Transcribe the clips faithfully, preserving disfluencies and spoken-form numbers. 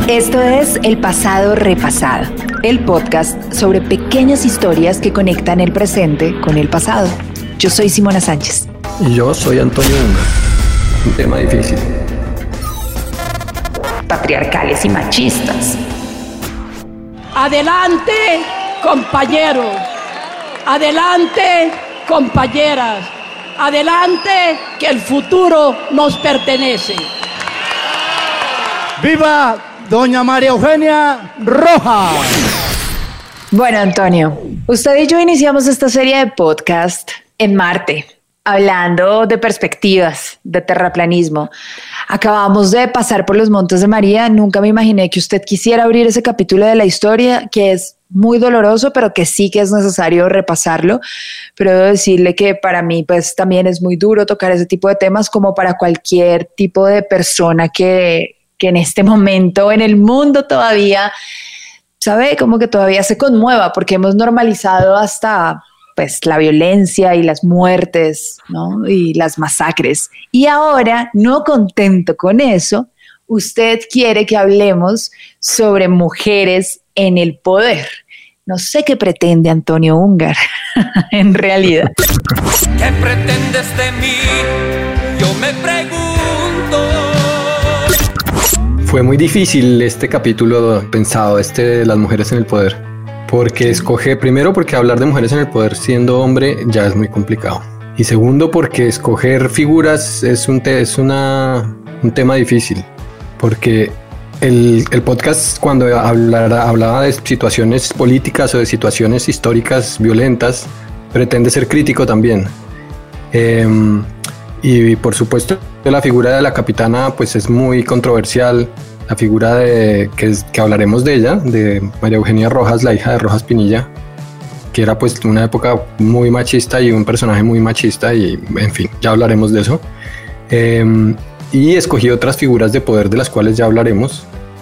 Esto es El Pasado Repasado, el podcast sobre pequeñas historias que conectan el presente con el pasado. Yo soy Simona Sánchez. Y yo soy Antonio Ungar. Un tema difícil. Patriarcales y machistas. Adelante, compañeros. Adelante, compañeras. Adelante, que el futuro nos pertenece. ¡Viva doña María Eugenia Rojas! Bueno, Antonio, usted y yo iniciamos esta serie de podcast en Marte, hablando de perspectivas, de terraplanismo. Acabamos de pasar por los Montes de María. Nunca me imaginé que usted quisiera abrir ese capítulo de la historia, que es muy doloroso, pero que sí que es necesario repasarlo. Pero debo decirle que para mí pues también es muy duro tocar ese tipo de temas, como para cualquier tipo de persona que, que en este momento en el mundo todavía, sabe, como que todavía se conmueva, porque hemos normalizado hasta pues la violencia y las muertes, ¿no? Y las masacres. Y ahora, no contento con eso, usted quiere que hablemos sobre mujeres en el poder. No sé qué pretende Antonio Ungar, en realidad. ¿Qué pretendes de mí? Yo me pregunto. Fue muy difícil este capítulo pensado, este de las mujeres en el poder. Porque escoge, primero porque hablar de mujeres en el poder siendo hombre ya es muy complicado. Y segundo porque escoger figuras es un, te, es una, un tema difícil. Porque el, el podcast cuando hablara, hablaba de situaciones políticas o de situaciones históricas violentas, pretende ser crítico también. Eh, y por supuesto la figura de la capitana pues es muy controversial. La figura de que, es, que hablaremos de ella, de María Eugenia Rojas, la hija de Rojas Pinilla, que era pues una época muy machista y un personaje muy machista, y en fin, ya hablaremos de eso. Eh, y escogí otras figuras de poder de las cuales ya hablaremos,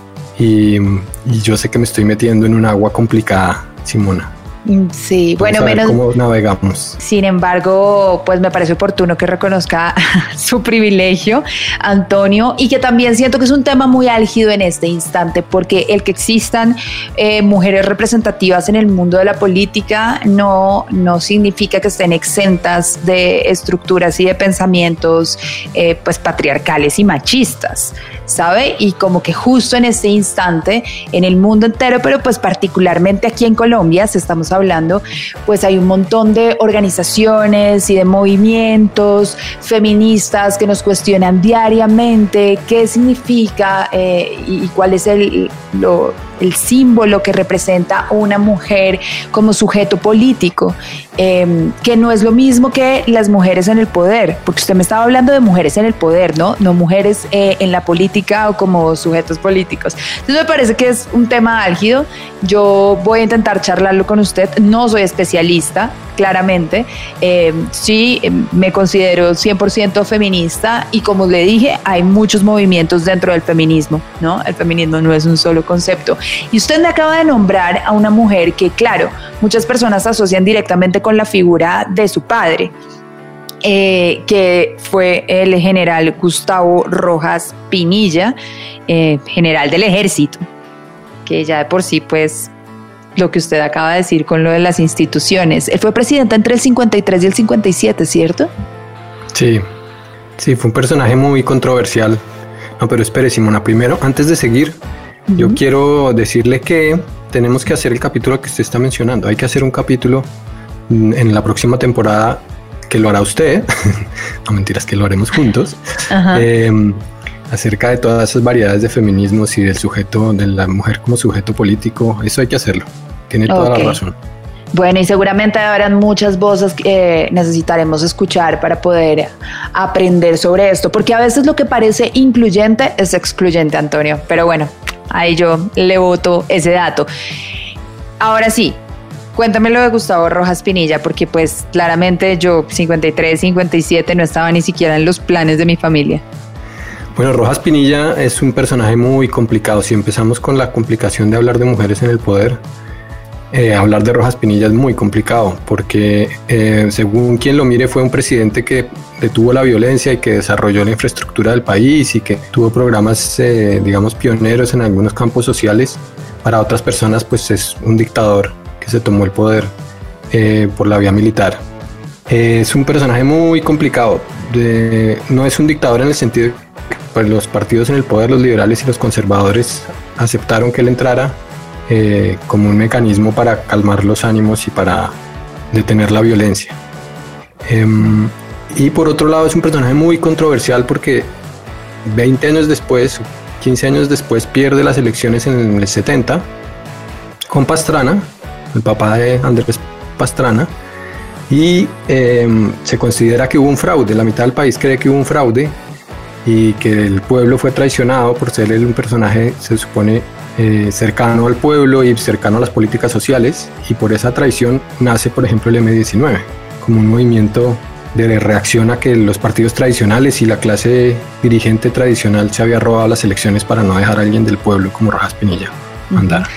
y, y yo sé que me estoy metiendo en un agua complicada, Simona. Sí, Vamos bueno, a ver menos. cómo navegamos. Sin embargo, pues me parece oportuno que reconozca su privilegio, Antonio, y que también siento que es un tema muy álgido en este instante, porque el que existan eh, mujeres representativas en el mundo de la política no, no significa que estén exentas de estructuras y de pensamientos eh, pues patriarcales y machistas, ¿sabe? Y como que justo en este instante, en el mundo entero, pero pues particularmente aquí en Colombia, se estamos hablando, pues hay un montón de organizaciones y de movimientos feministas que nos cuestionan diariamente qué significa eh, y cuál es el, lo, el símbolo que representa una mujer como sujeto político, eh, que no es lo mismo que las mujeres en el poder, porque usted me estaba hablando de mujeres en el poder, ¿no? No mujeres eh, en la política o como sujetos políticos. Entonces me parece que es un tema álgido. Yo voy a intentar charlarlo con usted. No soy especialista, claramente. Eh, sí, me considero cien por ciento feminista y, como le dije, hay muchos movimientos dentro del feminismo, ¿no? El feminismo no es un solo concepto. Y usted me acaba de nombrar a una mujer que, claro, muchas personas asocian directamente con la figura de su padre, eh, que fue el general Gustavo Rojas Pinilla, eh, general del ejército, que ya de por sí, pues, lo que usted acaba de decir con lo de las instituciones. Él fue presidente entre el cincuenta y tres y el cincuenta y siete, ¿cierto? Sí, sí, fue un personaje muy controversial. No, pero espere, Simona, primero, antes de seguir, uh-huh. yo quiero decirle que tenemos que hacer el capítulo que usted está mencionando. Hay que hacer un capítulo en la próxima temporada que lo hará usted. No, mentiras, que lo haremos juntos. Uh-huh. Eh, acerca de todas esas variedades de feminismos y del sujeto, de la mujer como sujeto político. Eso hay que hacerlo. Tiene toda okay. la razón. Bueno, y seguramente habrán muchas voces que necesitaremos escuchar para poder aprender sobre esto, porque a veces lo que parece incluyente es excluyente, Antonio. Pero bueno, ahí yo le voto ese dato. Ahora sí, cuéntame lo de Gustavo Rojas Pinilla, porque pues claramente yo cincuenta y tres, cincuenta y siete no estaba ni siquiera en los planes de mi familia. Bueno, Rojas Pinilla es un personaje muy complicado. Si empezamos con la complicación de hablar de mujeres en el poder, eh, hablar de Rojas Pinilla es muy complicado porque eh, según quien lo mire fue un presidente que detuvo la violencia y que desarrolló la infraestructura del país y que tuvo programas, eh, digamos, pioneros en algunos campos sociales. Para otras personas, pues es un dictador que se tomó el poder eh, por la vía militar. Eh, es un personaje muy complicado. De, no es un dictador en el sentido de que pues, los partidos en el poder, los liberales y los conservadores, aceptaron que él entrara eh, como un mecanismo para calmar los ánimos y para detener la violencia. Eh, y por otro lado es un personaje muy controversial porque veinte años después, quince años después, pierde las elecciones en el setenta con Pastrana, el papá de Andrés Pastrana, y eh, se considera que hubo un fraude. La mitad del país cree que hubo un fraude y que el pueblo fue traicionado por ser él un personaje, se supone, eh, cercano al pueblo y cercano a las políticas sociales, y por esa traición nace, por ejemplo, el eme diecinueve, como un movimiento de reacción a que los partidos tradicionales y la clase dirigente tradicional se había robado las elecciones para no dejar a alguien del pueblo como Rojas Pinilla mandar.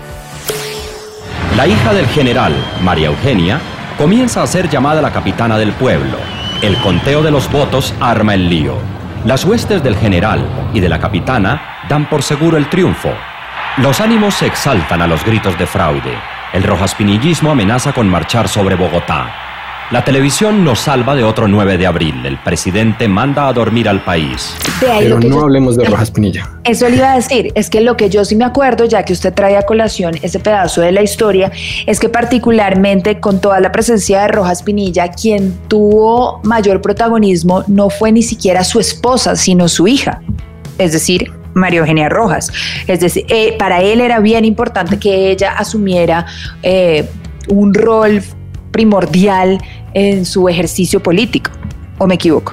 La hija del general, María Eugenia, comienza a ser llamada la capitana del pueblo. El conteo de los votos arma el lío. Las huestes del general y de la capitana dan por seguro el triunfo. Los ánimos se exaltan a los gritos de fraude. El rojaspinillismo amenaza con marchar sobre Bogotá. La televisión nos salva de otro nueve de abril. El presidente manda a dormir al país. Pero no yo, hablemos de Rojas Pinilla. Eso le iba a decir, es que lo que yo sí me acuerdo, ya que usted trae a colación ese pedazo de la historia, es que particularmente con toda la presencia de Rojas Pinilla, quien tuvo mayor protagonismo no fue ni siquiera su esposa, sino su hija, es decir, María Eugenia Rojas. Es decir, eh, para él era bien importante que ella asumiera eh, un rol primordial en su ejercicio político, ¿o me equivoco?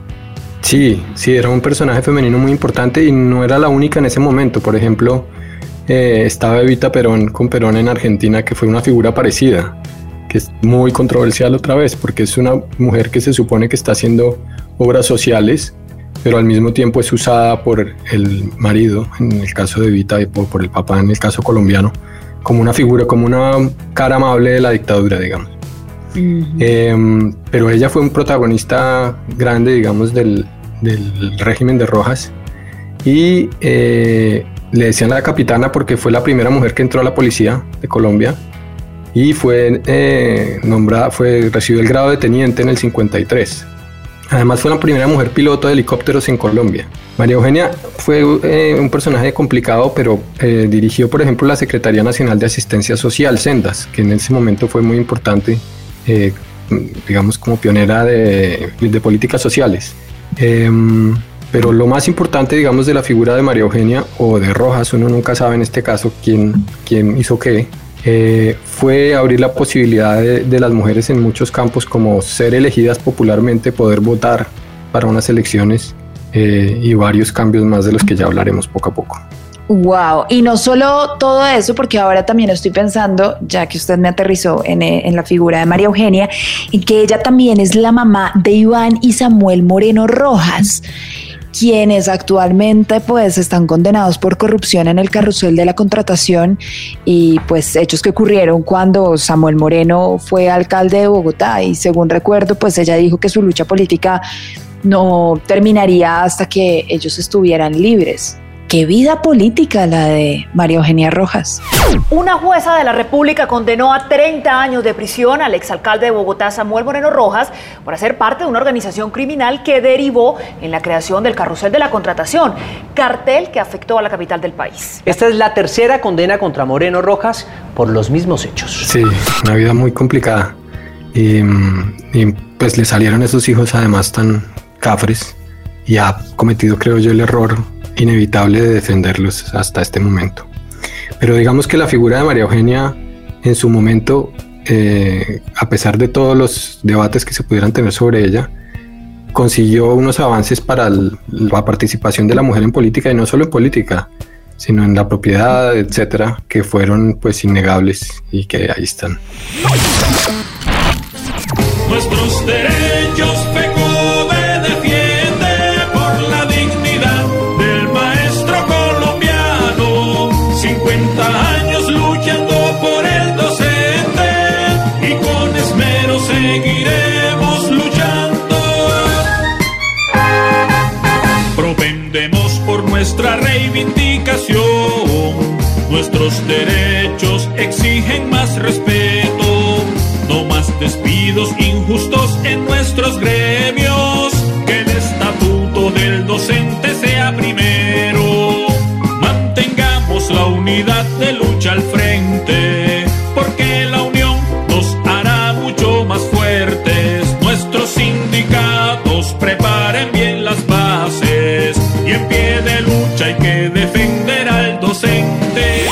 Sí, sí, era un personaje femenino muy importante y no era la única en ese momento. Por ejemplo, eh, estaba Evita Perón con Perón en Argentina, que fue una figura parecida, que es muy controversial otra vez, porque es una mujer que se supone que está haciendo obras sociales, pero al mismo tiempo es usada por el marido, en el caso de Evita, y por, por el papá en el caso colombiano, como una figura, como una cara amable de la dictadura, digamos. Uh-huh. Eh, pero ella fue un protagonista grande, digamos, del, del régimen de Rojas, y eh, le decían la capitana porque fue la primera mujer que entró a la policía de Colombia y fue eh, nombrada, fue, recibió el grado de teniente en el cincuenta y tres. Además fue la primera mujer piloto de helicópteros en Colombia. María Eugenia fue eh, un personaje complicado, pero eh, dirigió, por ejemplo, la Secretaría Nacional de Asistencia Social, Sendas, que en ese momento fue muy importante, eh, digamos, como pionera de, de políticas sociales. Eh, pero lo más importante, digamos, de la figura de María Eugenia o de Rojas, uno nunca sabe en este caso quién, quién hizo qué, eh, fue abrir la posibilidad de, de las mujeres en muchos campos, como ser elegidas popularmente, poder votar para unas elecciones eh, y varios cambios más de los que ya hablaremos poco a poco. Wow, y no solo todo eso, porque ahora también estoy pensando, ya que usted me aterrizó en, en la figura de María Eugenia, en que ella también es la mamá de Iván y Samuel Moreno Rojas, quienes actualmente pues están condenados por corrupción en el carrusel de la contratación y pues hechos que ocurrieron cuando Samuel Moreno fue alcalde de Bogotá, y según recuerdo pues ella dijo que su lucha política no terminaría hasta que ellos estuvieran libres. ¡Qué vida política la de María Eugenia Rojas! Una jueza de la República condenó a treinta años de prisión al exalcalde de Bogotá, Samuel Moreno Rojas, por hacer parte de una organización criminal que derivó en la creación del carrusel de la contratación, cartel que afectó a la capital del país. Esta es la tercera condena contra Moreno Rojas por los mismos hechos. Sí, una vida muy complicada. Y, y pues le salieron esos hijos además tan cafres, y ha cometido, creo yo, el error inevitable de defenderlos hasta este momento. Pero digamos que la figura de María Eugenia en su momento, eh, a pesar de todos los debates que se pudieran tener sobre ella, consiguió unos avances para el, la participación de la mujer en política, y no solo en política, sino en la propiedad, etcétera, que fueron pues innegables y que ahí están. Nuestros derechos FECODE defiende por la dignidad del maestro colombiano. cincuenta años luchando por el docente. por nuestra reivindicación. Nuestros derechos exigen más respeto, no más despidos injustos en nuestros gremios, que el estatuto del docente sea primero. Mantengamos la unidad de lucha al frente, porque la unión nos hará mucho más fuertes. Nuestros sindicatos preparen bien las bases y en pie de lucha hay que defender al docente.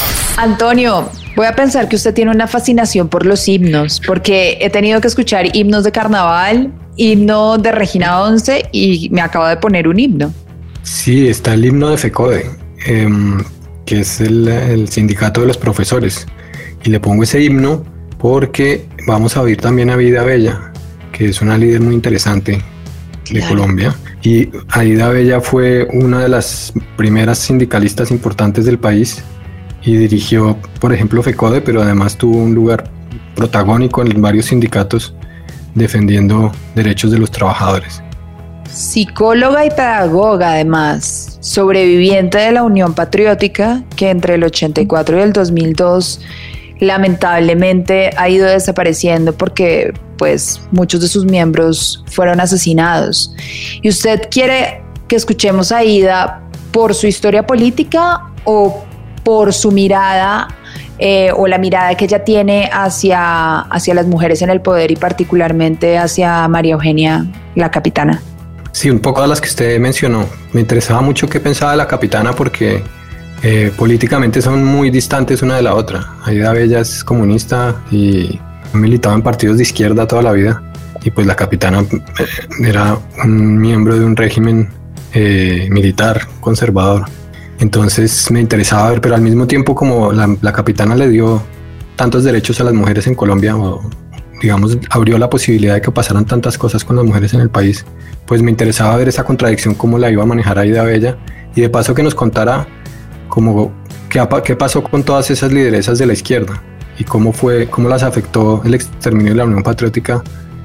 Antonio, voy a pensar que usted tiene una fascinación por los himnos, porque he tenido que escuchar himnos de carnaval, himno de Regina once y me acabo de poner un himno. Sí, está el himno de FECODE, eh, que es el, el sindicato de los profesores. Y le pongo ese himno porque vamos a oír también a Aida Bella, que es una líder muy interesante de claro. Colombia. Y Aida Bella fue una de las primeras sindicalistas importantes del país y dirigió, por ejemplo, FECODE, pero además tuvo un lugar protagónico en varios sindicatos defendiendo derechos de los trabajadores. Psicóloga y pedagoga, además, sobreviviente de la Unión Patriótica, que entre el ochenta y cuatro y el dos mil dos lamentablemente ha ido desapareciendo porque pues muchos de sus miembros fueron asesinados. ¿Y usted quiere que escuchemos a Aida por su historia política o por su mirada eh, o la mirada que ella tiene hacia, hacia las mujeres en el poder y particularmente hacia María Eugenia, la capitana? Sí, un poco a las que usted mencionó. Me interesaba mucho qué pensaba la capitana porque eh, políticamente son muy distantes una de la otra. Aida Bella es comunista y ha militado en partidos de izquierda toda la vida y pues la capitana eh, era un miembro de un régimen eh, militar conservador. Entonces me interesaba ver, pero al mismo tiempo como la, la capitana le dio tantos derechos a las mujeres en Colombia, o digamos abrió la posibilidad de que pasaran tantas cosas con las mujeres en el país, pues me interesaba ver esa contradicción, cómo la iba a manejar Aida Bella, y de paso que nos contara cómo, qué, qué pasó con todas esas lideresas de la izquierda y cómo fue, cómo las afectó el exterminio de la Unión Patriótica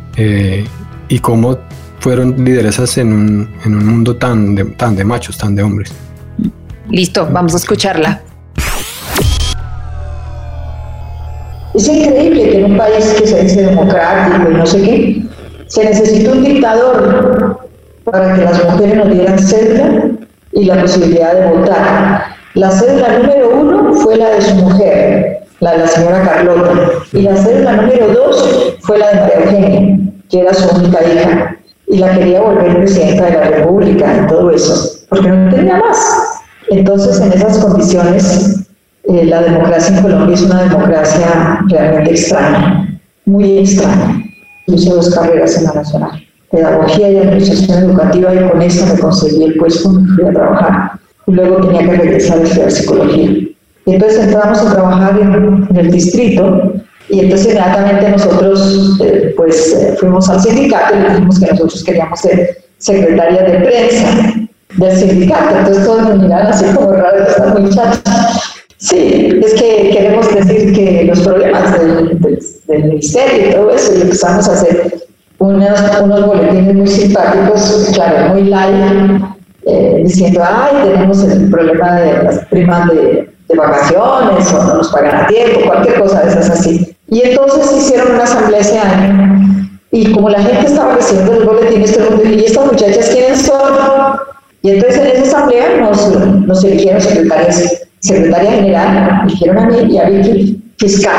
eh, y cómo fueron lideresas en un, en un mundo tan de, tan de machos, tan de hombres. Listo, vamos a escucharla. Es increíble que en un país que se dice democrático y no sé qué, se necesitó un dictador para que las mujeres nos dieran cédula y la posibilidad de votar. La cédula número uno fue la de su mujer, la de la señora Carlota, y la cédula número dos fue la de María Eugenia, que era su única hija, y la quería volver presidenta de la República y todo eso, porque no tenía más. Entonces, en esas condiciones, eh, la democracia en Colombia es una democracia realmente extraña, muy extraña. Hice dos carreras en la Nacional, Pedagogía y Administración Educativa, y con eso me conseguí el puesto, me fui a trabajar. Y luego tenía que regresar a estudiar Psicología. Y entonces entramos a trabajar en, en el distrito, y entonces inmediatamente nosotros eh, pues eh, fuimos al sindicato y le dijimos que nosotros queríamos ser secretarias de prensa del sindicato. Entonces todos nos miraron así como raro de esta muchacha. Sí, es que queremos decir que los problemas del, del, del ministerio y todo eso, y empezamos a hacer unos, unos boletines muy simpáticos, claro, muy light, eh, diciendo, ay, tenemos el problema de las primas de, de vacaciones, o no nos pagan a tiempo, cualquier cosa de esas así. Y entonces hicieron una asamblea ese año, y como la gente estaba recibiendo los boletines, todo el mundo dijo, ¿y estas muchachas quiénes son? Y entonces en esa asamblea nos, nos eligieron secretarias, secretaria general, eligieron a mí y a Vicky fiscal.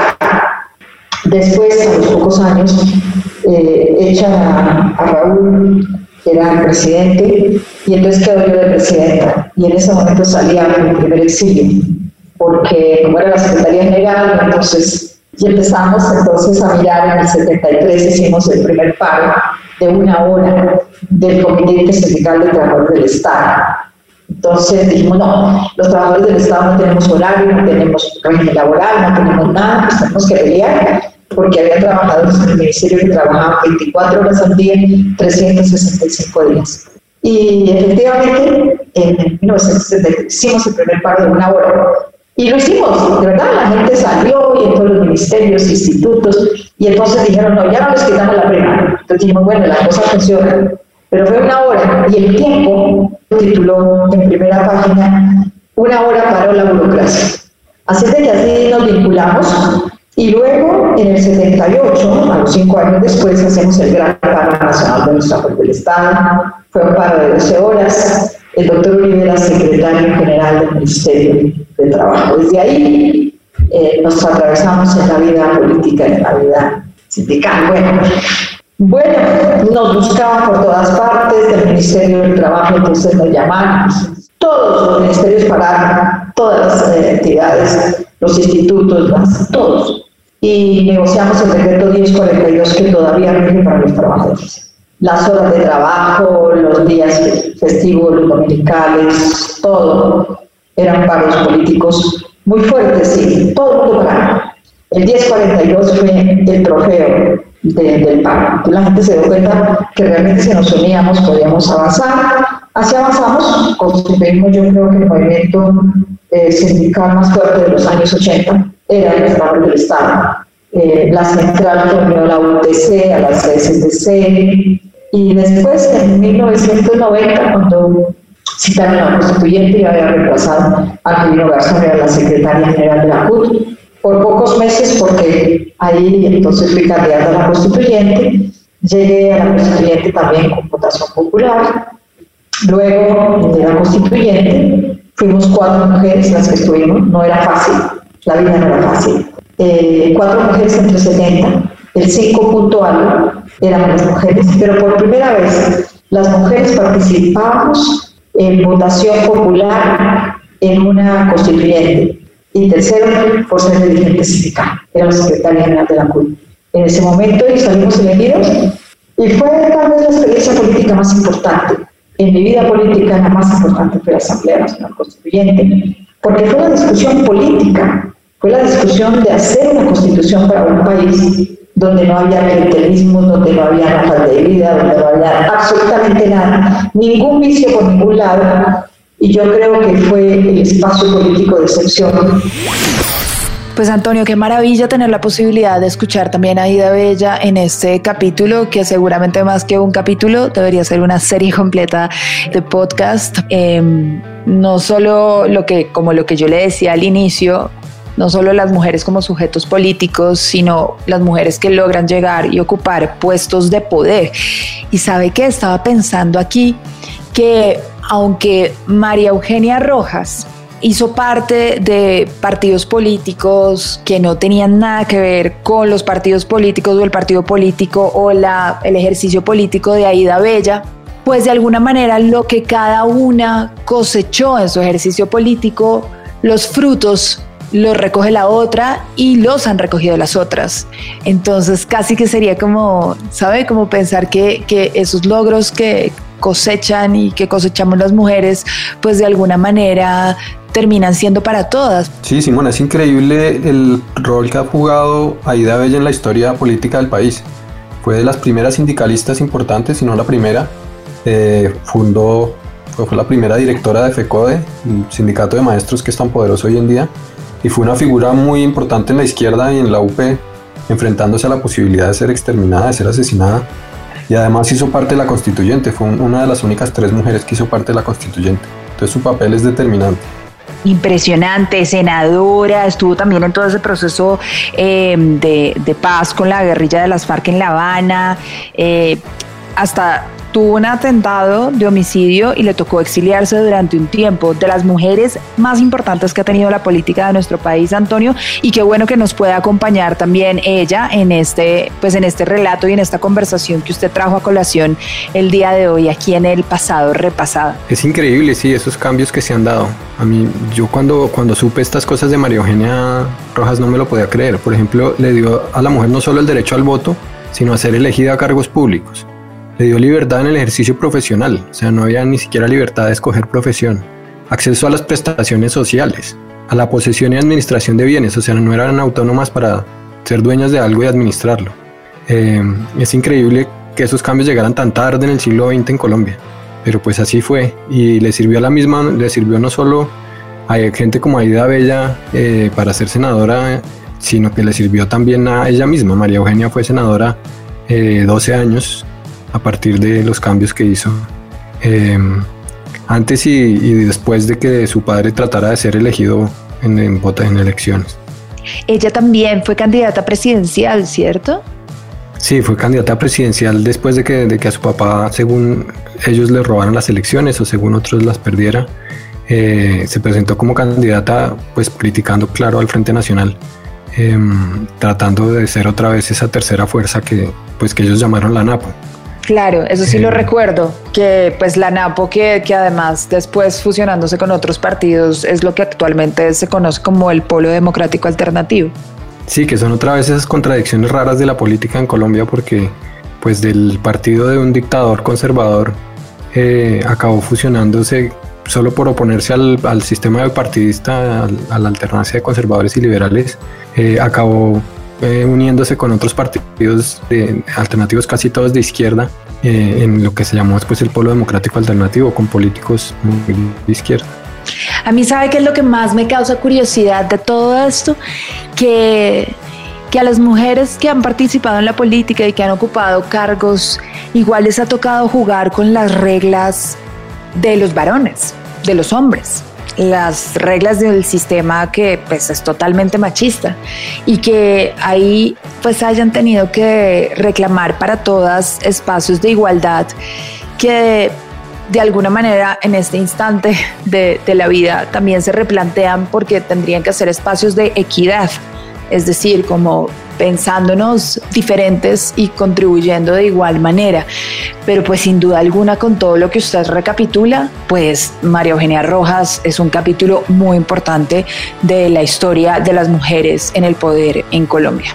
Después, a los pocos años, eh, echan a, a Raúl, que era el presidente, y entonces quedo yo de presidenta. Y en ese momento salía mi primer exilio, porque como era la secretaria general, entonces, y empezamos entonces a mirar. En el setenta y tres hicimos el primer paro de una hora del Comité Intersindical de Trabajadores del Estado. Entonces dijimos, no, los trabajadores del Estado no tenemos horario, no tenemos régimen laboral, no tenemos nada, pues tenemos que pelear, porque había trabajadores en el ministerio que trabajaban veinticuatro horas al día, trescientos sesenta y cinco días. Y efectivamente, en mil novecientos setenta y tres hicimos el primer paro de una hora. Y lo hicimos, de verdad, la gente salió y en todos los ministerios, institutos, y entonces dijeron, no, ya no les quitamos la prima. Entonces dijimos, bueno, la cosa funciona. Pero fue una hora, y el tiempo tituló en primer página, una hora para la burocracia. Así es de que así nos vinculamos. Y luego, en el setenta y ocho, a los cinco años después, hacemos el gran paro nacional de nuestra Fuerza del Estado. Fue un paro de doce horas. El doctor Uribe era secretario general del Ministerio de Trabajo. Desde ahí eh, nos atravesamos en la vida política y en la vida sindical. Bueno, bueno, nos buscaban por todas partes, del Ministerio del Trabajo, entonces nos llamaban. Todos los ministerios pararon, todas las eh, entidades, los institutos, las, todos. Y negociamos el decreto diez cuarenta y dos que todavía rige para los trabajadores. Las horas de trabajo, los días festivos, los dominicales, todo. Eran paros políticos muy fuertes, sí, todo el mundo parado. El diez cuarenta y dos fue el trofeo de, del paro. La gente se dio cuenta que realmente si nos uníamos podíamos avanzar. Así avanzamos, constituimos yo creo que el movimiento eh, sindical más fuerte de los años ochenta era el Estado del Estado. Eh, la central reunió la U T C, a las S D C, y después en mil novecientos noventa, cuando citaron a la constituyente y había reemplazado a Quirino Garzón, era la secretaria general de la C U T, por pocos meses, porque ahí entonces fui candidata a la constituyente, llegué a la constituyente también con votación popular. Luego de la constituyente, fuimos cuatro mujeres las que estuvimos, no era fácil, la vida no era fácil. Eh, cuatro mujeres entre setenta, el cinco punto algo éramos las mujeres, pero por primera vez las mujeres participamos en votación popular en una constituyente. Y tercero, por ser dirigente sindical, era la secretaria general de la C U T. En ese momento y salimos elegidos, y fue tal vez la experiencia política más importante. En mi vida política la más importante fue la Asamblea Nacional Constituyente, porque fue la discusión política, fue la discusión de hacer una constitución para un país donde no había clientelismo, donde no había falta de vida, donde no había absolutamente nada, ningún vicio por ningún lado, y yo creo que fue el espacio político de excepción. Pues Antonio, qué maravilla tener la posibilidad de escuchar también a Aida Bella en este capítulo, que seguramente más que un capítulo debería ser una serie completa de podcast. Eh, no solo lo que, como lo que yo le decía al inicio, no solo las mujeres como sujetos políticos, sino las mujeres que logran llegar y ocupar puestos de poder. Y sabe que estaba pensando aquí que aunque María Eugenia Rojas hizo parte de partidos políticos que no tenían nada que ver con los partidos políticos o el partido político o la, el ejercicio político de Aida Bella, pues de alguna manera lo que cada una cosechó en su ejercicio político, los frutos los recoge la otra y los han recogido las otras. Entonces casi que sería como, ¿sabe? Como pensar que, que esos logros que cosechan y que cosechamos las mujeres, pues de alguna manera terminan siendo para todas. Sí, Simona, es increíble el rol que ha jugado Aida Bella en la historia política del país. Fue de las primeras sindicalistas importantes, si no la primera. Eh, fundó, fue, fue la primera directora de FECODE, el sindicato de maestros que es tan poderoso hoy en día, y fue una figura muy importante en la izquierda y en la U P, enfrentándose a la posibilidad de ser exterminada, de ser asesinada. Y además hizo parte de la constituyente, fue una de las únicas tres mujeres que hizo parte de la constituyente. Entonces su papel es determinante. Impresionante, senadora, estuvo también en todo ese proceso eh, de, de paz con la guerrilla de las FARC en La Habana, eh, hasta tuvo un atentado de homicidio y le tocó exiliarse durante un tiempo, de las mujeres más importantes que ha tenido la política de nuestro país, Antonio, y qué bueno que nos pueda acompañar también ella en este, pues en este relato y en esta conversación que usted trajo a colación el día de hoy aquí en El Pasado Repasado. Es increíble, sí, esos cambios que se han dado. A mí, yo cuando, cuando supe estas cosas de María Eugenia Rojas no me lo podía creer. Por ejemplo, le dio a la mujer no solo el derecho al voto, sino a ser elegida a cargos públicos. Le dio libertad en el ejercicio profesional, o sea, no había ni siquiera libertad de escoger profesión. Acceso a las prestaciones sociales, a la posesión y administración de bienes, o sea, no eran autónomas para ser dueñas de algo y administrarlo. Eh, es increíble que esos cambios llegaran tan tarde en el siglo veinte en Colombia, pero pues así fue, y le sirvió a la misma, le sirvió no solo a gente como Aida Bella eh, para ser senadora, sino que le sirvió también a ella misma. María Eugenia fue senadora eh, doce años, a partir de los cambios que hizo. Eh, antes y, y después de que su padre tratara de ser elegido en, en, en elecciones. Ella también fue candidata presidencial, ¿cierto? Sí, fue candidata presidencial después de que, de que a su papá, según ellos, le robaran las elecciones o según otros las perdiera. Eh, se presentó como candidata, pues criticando, claro, al Frente Nacional, eh, tratando de ser otra vez esa tercera fuerza que, pues, que ellos llamaron la NAPO. Claro, eso sí eh, lo recuerdo, que pues la NAPO, que, que además después fusionándose con otros partidos, es lo que actualmente se conoce como el Polo Democrático Alternativo. Sí, que son otra vez esas contradicciones raras de la política en Colombia, porque pues del partido de un dictador conservador eh, acabó fusionándose solo por oponerse al, al sistema bipartidista, al, a la alternancia de conservadores y liberales, eh, acabó eh, uniéndose con otros partidos de, alternativos, casi todos de izquierda, eh, en lo que se llamó después el Polo Democrático Alternativo, con políticos muy de izquierda. A mí, ¿sabe qué es lo que más me causa curiosidad de todo esto? Que, que a las mujeres que han participado en la política y que han ocupado cargos, igual les ha tocado jugar con las reglas de los varones, de los hombres, las reglas del sistema que pues es totalmente machista, y que ahí pues hayan tenido que reclamar para todas espacios de igualdad que de alguna manera en este instante de, de la vida también se replantean, porque tendrían que ser espacios de equidad, es decir, como pensándonos diferentes y contribuyendo de igual manera. Pero pues sin duda alguna, con todo lo que usted recapitula, pues María Eugenia Rojas es un capítulo muy importante de la historia de las mujeres en el poder en Colombia.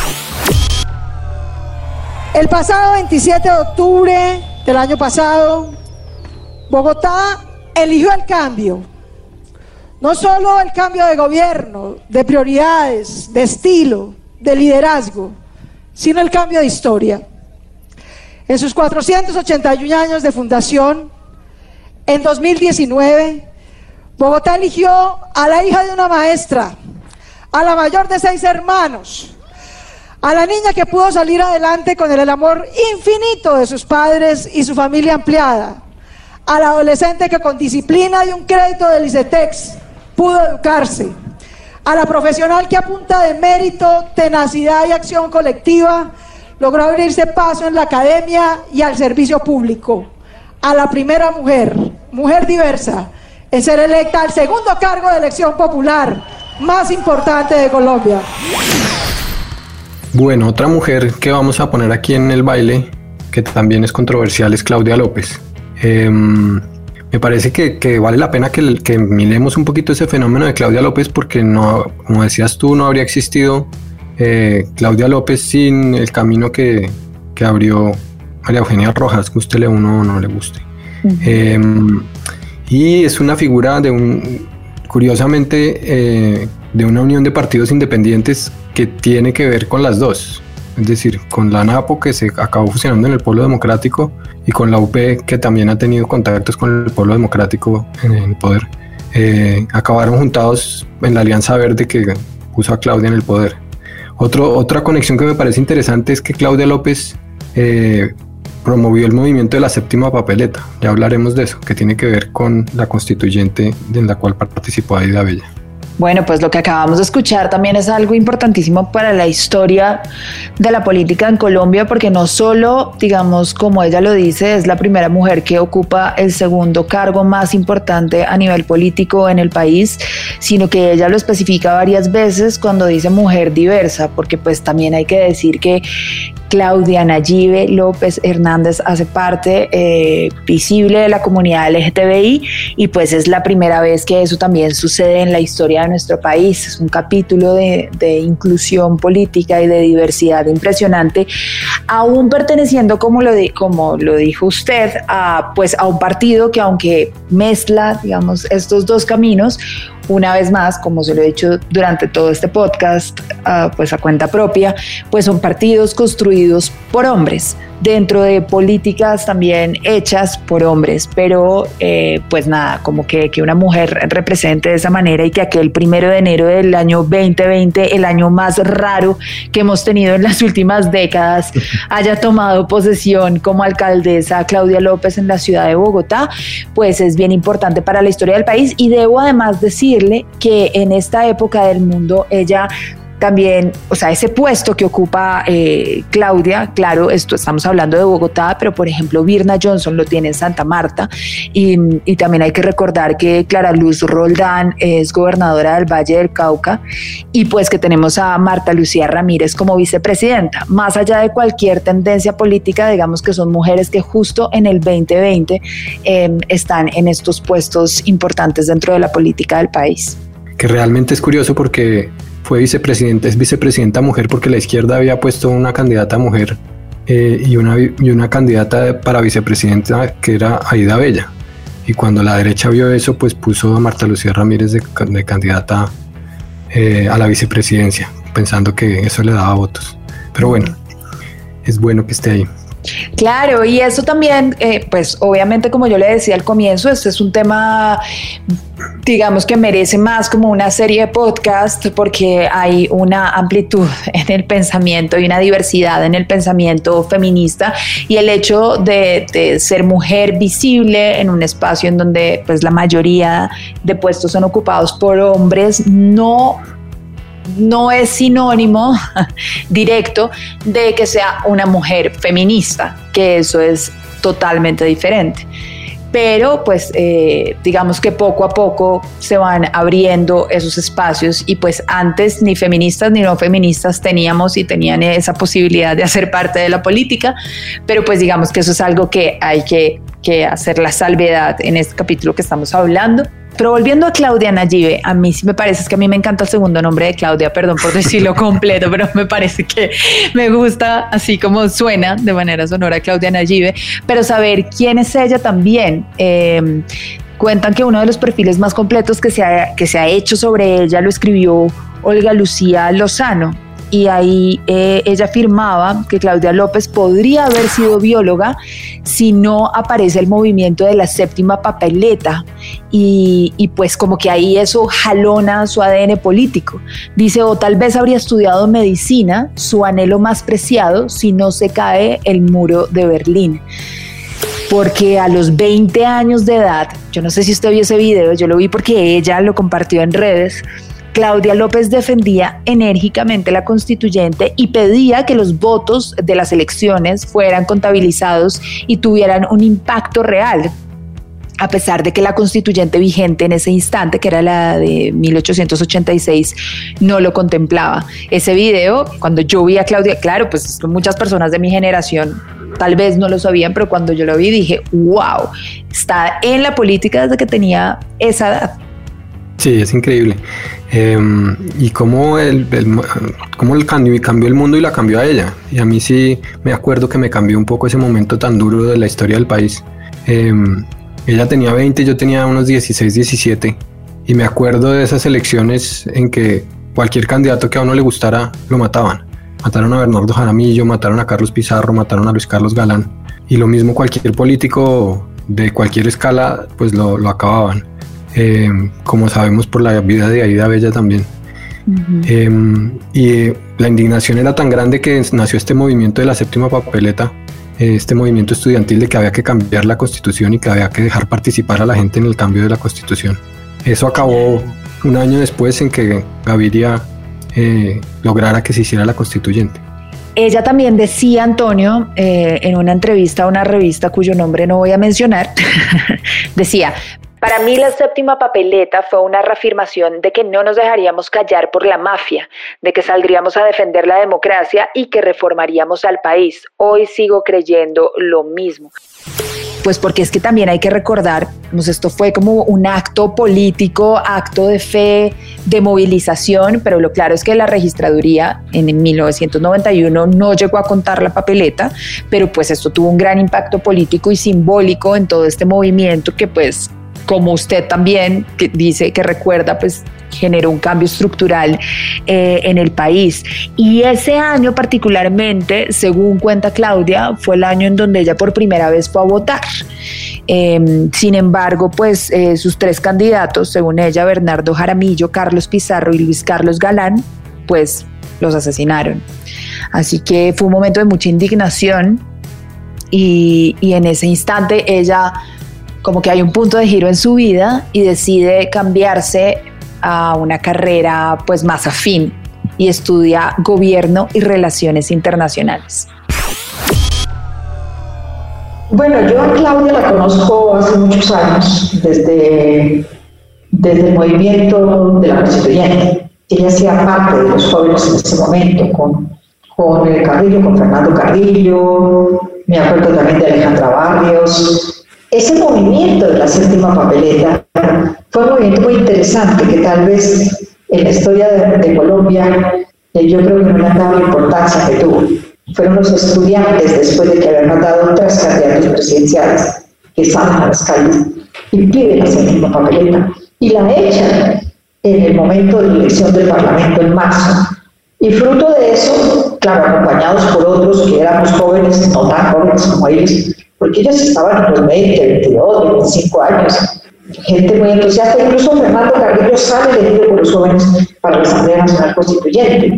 El pasado veintisiete de octubre del año pasado, Bogotá eligió el cambio, no solo el cambio de gobierno, de prioridades, de estilo, de liderazgo, sino el cambio de historia. En sus cuatrocientos ochenta y un años de fundación, en dos mil diecinueve, Bogotá eligió a la hija de una maestra, a la mayor de seis hermanos, a la niña que pudo salir adelante con el amor infinito de sus padres y su familia ampliada, al adolescente que con disciplina y un crédito del ICETEX pudo educarse, a la profesional que a punta de mérito, tenacidad y acción colectiva logró abrirse paso en la academia y al servicio público, a la primera mujer, mujer diversa, en ser electa al segundo cargo de elección popular más importante de Colombia. Bueno, otra mujer que vamos a poner aquí en el baile, que también es controversial, es Claudia López. Eh, me parece que, que vale la pena que, que miremos un poquito ese fenómeno de Claudia López, porque no, como decías tú, no habría existido eh, Claudia López sin el camino que, que abrió María Eugenia Rojas, guste le uno o no le guste. Uh-huh. Eh, y es una figura de un, curiosamente, eh, de una unión de partidos independientes que tiene que ver con las dos. Es decir, con la NAPO, que se acabó fusionando en el Polo Democrático, y con la U P, que también ha tenido contactos con el Polo Democrático en el poder. Eh, acabaron juntados en la Alianza Verde, que puso a Claudia en el poder. Otro, otra conexión que me parece interesante es que Claudia López eh, promovió el movimiento de la séptima papeleta. Ya hablaremos de eso, que tiene que ver con la constituyente en la cual participó Aida Bella. Bueno, pues lo que acabamos de escuchar también es algo importantísimo para la historia de la política en Colombia, porque no solo, digamos, como ella lo dice, es la primera mujer que ocupa el segundo cargo más importante a nivel político en el país, sino que ella lo especifica varias veces cuando dice mujer diversa, porque pues también hay que decir que Claudia Nayibe López Hernández hace parte eh, visible de la comunidad L G T B I, y pues es la primera vez que eso también sucede en la historia de nuestro país. Es un capítulo de, de inclusión política y de diversidad impresionante, aún perteneciendo, como lo, di, como lo dijo usted, a, pues a un partido que, aunque mezcla, digamos, estos dos caminos, una vez más, como se lo he dicho durante todo este podcast, uh, pues a cuenta propia, pues son partidos construidos por hombres, dentro de políticas también hechas por hombres, pero eh, pues nada, como que, que una mujer represente de esa manera y que aquel primero de enero del año veinte veinte, el año más raro que hemos tenido en las últimas décadas, haya tomado posesión como alcaldesa Claudia López en la ciudad de Bogotá, pues es bien importante para la historia del país. Y debo además decirle que en esta época del mundo ella también, o sea, ese puesto que ocupa eh, Claudia, claro, esto estamos hablando de Bogotá, pero por ejemplo Birna Johnson lo tiene en Santa Marta, y, y también hay que recordar que Clara Luz Roldán es gobernadora del Valle del Cauca, y pues que tenemos a Marta Lucía Ramírez como vicepresidenta. Más allá de cualquier tendencia política, digamos que son mujeres que justo en el veinte veinte eh, están en estos puestos importantes dentro de la política del país. Que realmente es curioso porque fue vicepresidenta, es vicepresidenta mujer porque la izquierda había puesto una candidata mujer eh, y, una, y una candidata para vicepresidenta que era Aida Bella. Y cuando la derecha vio eso, pues puso a Marta Lucía Ramírez de, de candidata eh, a la vicepresidencia, pensando que eso le daba votos. Pero bueno, es bueno que esté ahí. Claro, y eso también, eh, pues obviamente como yo le decía al comienzo, este es un tema, digamos que merece más como una serie de podcast porque hay una amplitud en el pensamiento y una diversidad en el pensamiento feminista, y el hecho de, de ser mujer visible en un espacio en donde pues la mayoría de puestos son ocupados por hombres no no es sinónimo directo de que sea una mujer feminista, que eso es totalmente diferente. Pero pues eh, digamos que poco a poco se van abriendo esos espacios, y pues antes ni feministas ni no feministas teníamos y tenían esa posibilidad de hacer parte de la política, pero pues digamos que eso es algo que hay que, que hacer la salvedad en este capítulo que estamos hablando. Pero volviendo a Claudia Nayibe, a mí sí me parece, es que a mí me encanta el segundo nombre de Claudia, perdón por decirlo completo, pero me parece que me gusta así como suena de manera sonora Claudia Nayibe, pero saber quién es ella también. Eh, cuentan que uno de los perfiles más completos que se ha, que se ha hecho sobre ella lo escribió Olga Lucía Lozano, y ahí eh, ella afirmaba que Claudia López podría haber sido bióloga si no aparece el movimiento de la séptima papeleta, y, y pues como que ahí eso jalona su A D N político. Dice, o tal vez habría estudiado medicina, su anhelo más preciado, si no se cae el muro de Berlín. Porque a los veinte años de edad, yo no sé si usted vio ese video, yo lo vi porque ella lo compartió en redes, Claudia López defendía enérgicamente la constituyente y pedía que los votos de las elecciones fueran contabilizados y tuvieran un impacto real, a pesar de que la constituyente vigente en ese instante, que era la de mil ochocientos ochenta y seis, no lo contemplaba. Ese video, cuando yo vi a Claudia, claro, pues muchas personas de mi generación tal vez no lo sabían, pero cuando yo lo vi dije, wow, está en la política desde que tenía esa edad. Sí, es increíble. Eh, y cómo el, el, cómo el cambio, cambió el mundo y la cambió a ella. Y a mí sí me acuerdo que me cambió un poco ese momento tan duro de la historia del país. Eh, ella tenía veinte, yo tenía unos dieciséis, diecisiete. Y me acuerdo de esas elecciones en que cualquier candidato que a uno le gustara lo mataban. Mataron a Bernardo Jaramillo, mataron a Carlos Pizarro, mataron a Luis Carlos Galán. Y lo mismo cualquier político de cualquier escala, pues lo, lo acababan. Eh, como sabemos por la vida de Aida Bella también. Uh-huh. eh, y eh, la indignación era tan grande que nació este movimiento de la séptima papeleta, eh, este movimiento estudiantil de que había que cambiar la constitución y que había que dejar participar a la gente en el cambio de la constitución. Eso acabó un año después en que Gaviria eh, lograra que se hiciera la constituyente. Ella también decía, Antonio, eh, en una entrevista a una revista cuyo nombre no voy a mencionar, decía: para mí la séptima papeleta fue una reafirmación de que no nos dejaríamos callar por la mafia, de que saldríamos a defender la democracia y que reformaríamos al país. Hoy sigo creyendo lo mismo. Pues porque es que también hay que recordar, pues esto fue como un acto político, acto de fe, de movilización, pero lo claro es que la registraduría en mil novecientos noventa y uno no llegó a contar la papeleta, pero pues esto tuvo un gran impacto político y simbólico en todo este movimiento que pues como usted también que dice que recuerda, pues generó un cambio estructural eh, en el país. Y ese año particularmente, según cuenta Claudia, fue el año en donde ella por primera vez fue a votar. Eh, sin embargo, pues eh, sus tres candidatos, según ella, Bernardo Jaramillo, Carlos Pizarro y Luis Carlos Galán, pues los asesinaron. Así que fue un momento de mucha indignación y, y en ese instante ella, como que hay un punto de giro en su vida y decide cambiarse a una carrera pues más afín y estudia gobierno y relaciones internacionales. Bueno, yo a Claudia la conozco hace muchos años, desde, desde el movimiento de la Constituyente. Ella hacía parte de los jóvenes en ese momento, con, con el Carrillo, con Fernando Carrillo, me acuerdo también de Alejandra Barrios. Ese movimiento de la séptima papeleta fue un movimiento muy interesante que tal vez en la historia de, de Colombia eh, yo creo que no le han dado la importancia que tuvo. Fueron los estudiantes, después de que habían matado tres candidatos presidenciales, que salen a las calles y piden la séptima papeleta y la echan en el momento de la elección del Parlamento en marzo. Y fruto de eso, claro, acompañados por otros que éramos jóvenes, no tan jóvenes como ellos, porque ellos estaban en los veinte, veintidós, veinticinco años, gente muy entusiasta. Incluso Fernando Carrillo sale elegido por los jóvenes para la Asamblea Nacional Constituyente.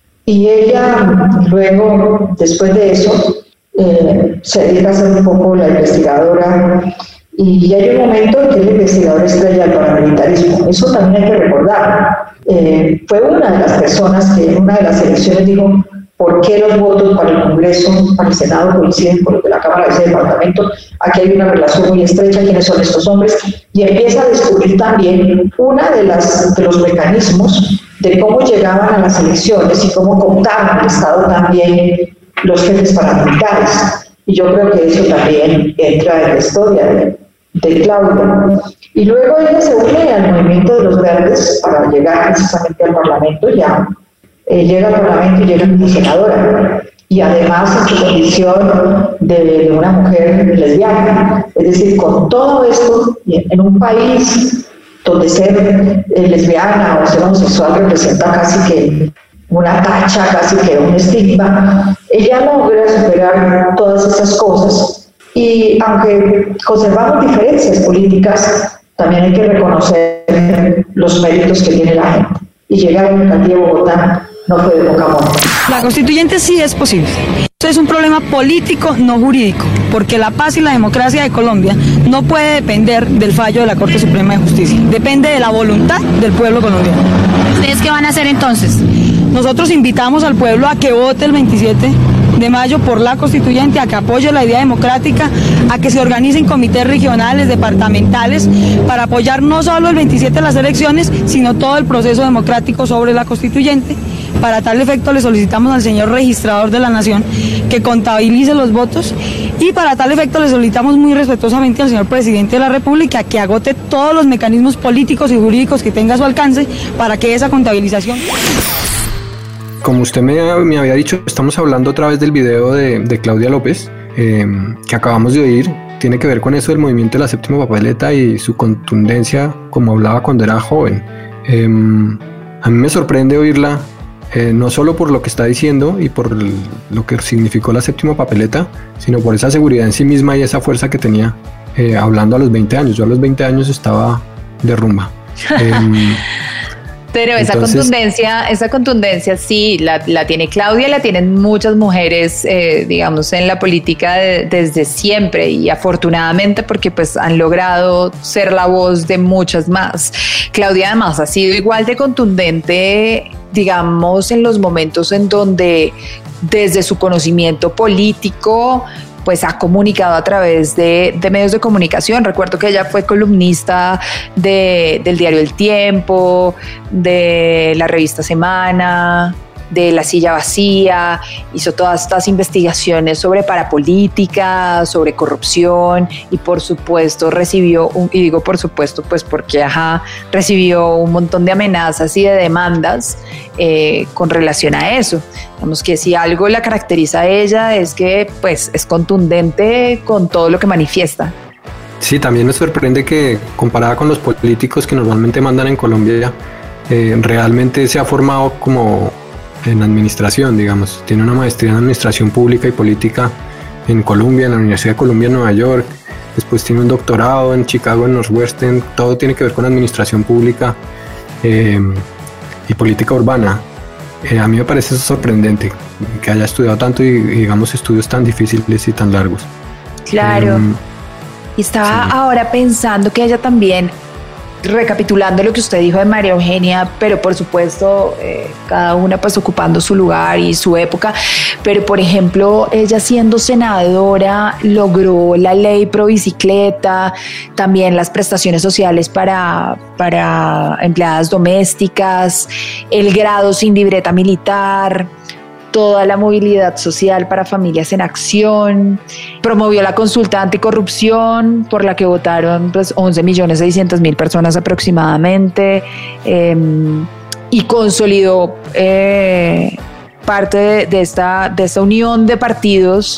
Y ella luego, después de eso, eh, se dedica a ser un poco la investigadora, y hay un momento en que la investigadora estrella del paramilitarismo. Eso también hay que recordar. Eh, fue una de las personas que en una de las elecciones dijo: ¿por qué los votos para el Congreso, para el Senado coinciden con los de la Cámara de ese departamento? Aquí hay una relación muy estrecha, ¿quiénes son estos hombres? Y empieza a descubrir también una de, las, de los mecanismos de cómo llegaban a las elecciones y cómo cooptaban el Estado también los jefes paramilitares. Y yo creo que eso también entra en la historia de, de Claudia. Y luego ella se une al movimiento de los verdes para llegar precisamente al Parlamento. Ya eh, llega al Parlamento y llega como senadora. Y además en su condición de, de una mujer lesbiana. Es decir, con todo esto, en un país donde ser eh, lesbiana o ser homosexual representa casi que una tacha, casi que un estigma, ella logra superar todas esas cosas. Y aunque conservamos diferencias políticas, también hay que reconocer los méritos que tiene la gente. Y llegar a la alcaldía de Bogotá no fue de poca monta. La constituyente sí es posible. Esto es un problema político, no jurídico, porque la paz y la democracia de Colombia no puede depender del fallo de la Corte Suprema de Justicia. Depende de la voluntad del pueblo colombiano. ¿Ustedes qué van a hacer entonces? Nosotros invitamos al pueblo a que vote el veintisiete de mayo por la constituyente, a que apoye la idea democrática, a que se organicen comités regionales, departamentales, para apoyar no solo el veintisiete las elecciones, sino todo el proceso democrático sobre la constituyente. Para tal efecto le solicitamos al señor registrador de la Nación que contabilice los votos, y para tal efecto le solicitamos muy respetuosamente al señor presidente de la República que agote todos los mecanismos políticos y jurídicos que tenga a su alcance para que esa contabilización... Como usted me, me había dicho, estamos hablando otra vez del video de, de Claudia López, eh, que acabamos de oír. Tiene que ver con eso del movimiento de la séptima papeleta y su contundencia, como hablaba cuando era joven. Eh, a mí me sorprende oírla, eh, no solo por lo que está diciendo y por el, lo que significó la séptima papeleta, sino por esa seguridad en sí misma y esa fuerza que tenía eh, hablando a los veinte años. Yo a los veinte años estaba de rumba. Eh, Pero esa Entonces, contundencia, esa contundencia sí la, la tiene Claudia, la tienen muchas mujeres, eh, digamos, en la política de, desde siempre, y afortunadamente porque pues han logrado ser la voz de muchas más. Claudia además ha sido igual de contundente, digamos, en los momentos en donde desde su conocimiento político pues ha comunicado a través de, de medios de comunicación. Recuerdo que ella fue columnista de, del diario El Tiempo, de la revista Semana, de La Silla Vacía, hizo todas estas investigaciones sobre parapolítica, sobre corrupción, y por supuesto recibió, un, y digo por supuesto pues porque ajá, recibió un montón de amenazas y de demandas eh, con relación a eso. Digamos que si algo la caracteriza a ella es que pues es contundente con todo lo que manifiesta. Sí, también nos sorprende que comparada con los políticos que normalmente mandan en Colombia, eh, realmente se ha formado como en administración, digamos. Tiene una maestría en administración pública y política en Colombia, en la Universidad de Columbia en Nueva York. Después tiene un doctorado en Chicago, en Northwestern. Todo tiene que ver con administración pública eh, y política urbana. Eh, a mí me parece sorprendente que haya estudiado tanto y, y digamos estudios tan difíciles y tan largos. Claro. Eh, Y estaba sí. ahora pensando que ella también, recapitulando lo que usted dijo de María Eugenia, pero por supuesto eh, cada una pues ocupando su lugar y su época, pero por ejemplo ella siendo senadora logró la ley pro bicicleta, también las prestaciones sociales para, para empleadas domésticas, el grado sin libreta militar, toda la movilidad social para familias en acción, promovió la consulta anticorrupción por la que votaron pues, once millones seiscientas mil personas aproximadamente, eh, y consolidó eh, parte de, de, esta, de esta unión de partidos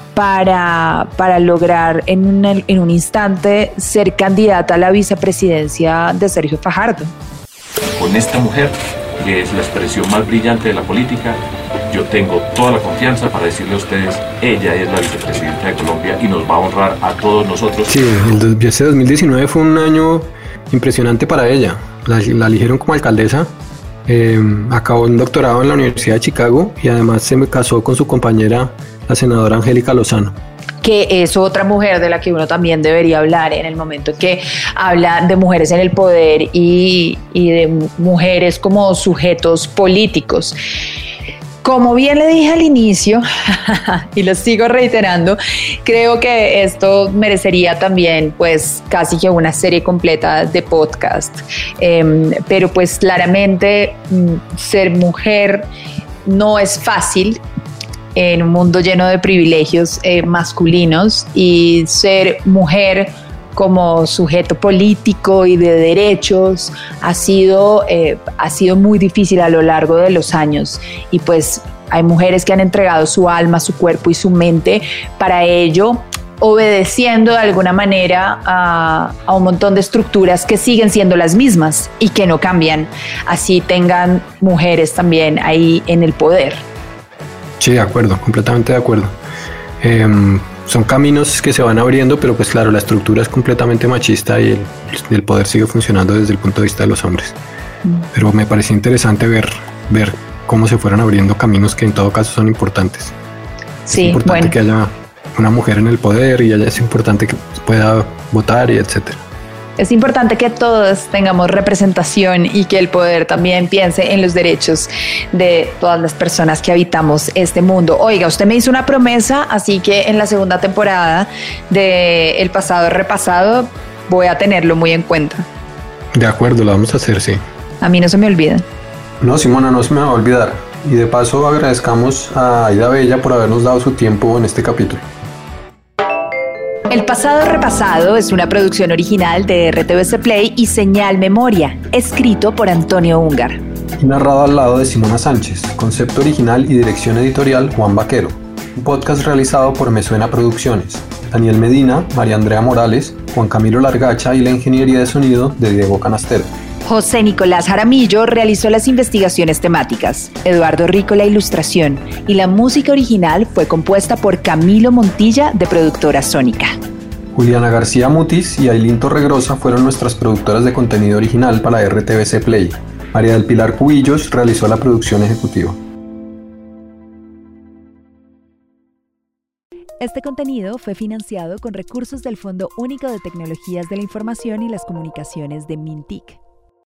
para, para lograr en un, en un instante ser candidata a la vicepresidencia de Sergio Fajardo. Con esta mujer, que es la expresión más brillante de la política, yo tengo toda la confianza para decirle a ustedes, ella es la vicepresidenta de Colombia y nos va a honrar a todos nosotros. Sí, el, ese dos mil diecinueve fue un año impresionante para ella. La, la eligieron como alcaldesa, eh, acabó un doctorado en la Universidad de Chicago y además se casó con su compañera, la senadora Angélica Lozano, que es otra mujer de la que uno también debería hablar en el momento que habla de mujeres en el poder y, y de mujeres como sujetos políticos. Como bien le dije al inicio, y lo sigo reiterando, creo que esto merecería también pues casi que una serie completa de podcast, eh, pero pues claramente ser mujer no es fácil en un mundo lleno de privilegios eh, masculinos, y ser mujer como sujeto político y de derechos ha sido, eh, ha sido muy difícil a lo largo de los años, y pues hay mujeres que han entregado su alma, su cuerpo y su mente para ello, obedeciendo de alguna manera a, a un montón de estructuras que siguen siendo las mismas y que no cambian, así tengan mujeres también ahí en el poder. Sí, de acuerdo, completamente de acuerdo. Eh, son caminos que se van abriendo, pero pues claro, la estructura es completamente machista y el, el poder sigue funcionando desde el punto de vista de los hombres. Mm. Pero me pareció interesante ver, ver cómo se fueron abriendo caminos que en todo caso son importantes. Sí, es importante bueno. que haya una mujer en el poder y es importante que pueda votar y etcétera. Es importante que todos tengamos representación y que el poder también piense en los derechos de todas las personas que habitamos este mundo. Oiga, usted me hizo una promesa, así que en la segunda temporada de El Pasado Repasado voy a tenerlo muy en cuenta. De acuerdo, lo vamos a hacer, sí. A mí no se me olvida. No, Simona, no se me va a olvidar. Y de paso agradezcamos a Aida Bella por habernos dado su tiempo en este capítulo. El Pasado Repasado es una producción original de R T V C Play y Señal Memoria, escrito por Antonio Úngar. Y narrado al lado de Simona Sánchez, concepto original y dirección editorial Juan Vaquero. Un podcast realizado por Me Suena Producciones. Daniel Medina, María Andrea Morales, Juan Camilo Largacha y la ingeniería de sonido de Diego Canastero. José Nicolás Jaramillo realizó las investigaciones temáticas, Eduardo Rico la ilustración, y la música original fue compuesta por Camilo Montilla de Productora Sónica. Juliana García Mutis y Ailín Torregrosa fueron nuestras productoras de contenido original para R T V C Play. María del Pilar Cubillos realizó la producción ejecutiva. Este contenido fue financiado con recursos del Fondo Único de Tecnologías de la Información y las Comunicaciones de MinTIC.